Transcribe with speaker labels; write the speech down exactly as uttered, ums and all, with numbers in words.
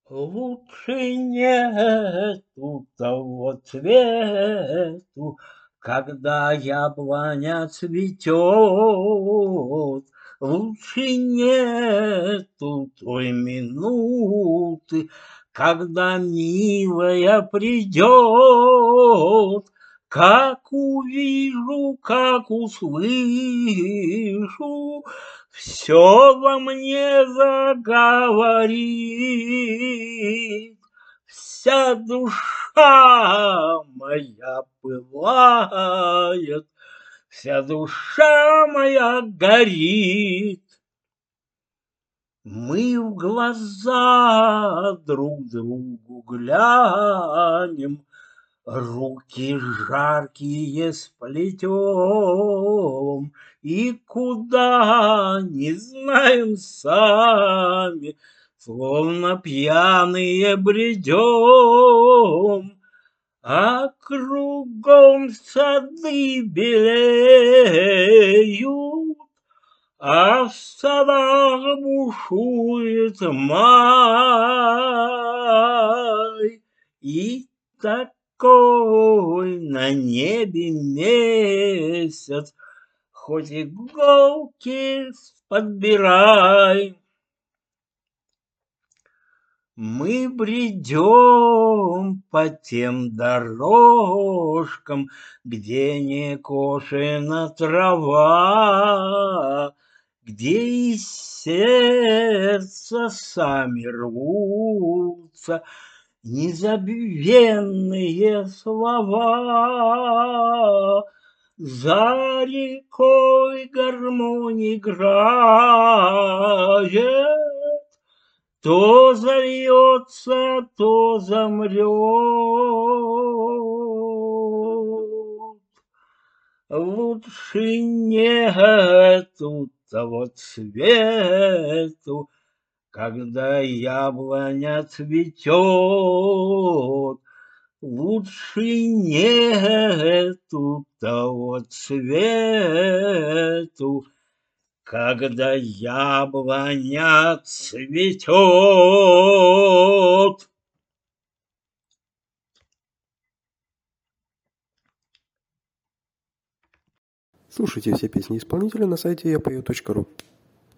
Speaker 1: Лучше нету того цвету, когда яблоня цветет. Лучше нету той минуты, когда милая придет. Как увижу, как услышу, все во мне заговорит, вся душа моя пылает, вся душа моя горит. Мы в глаза друг другу глянем, руки жаркие сплетем, и куда не знаем сами, словно пьяные бредем, а кругом сады белеют, а в садах бушует май, и такой на небе месяц, хоть иголки подбирай. Мы бредем по тем дорожкам, где не кошена трава, где из сердца сами рвутся незабвенные слова. За рекой гармонь играет, то зальется, то замрет. Лучше нету того цвету, когда яблоня цветет. Лучше нету того цвету, когда яблоня цветет.
Speaker 2: Слушайте все песни исполнителя на сайте я пою точка ру.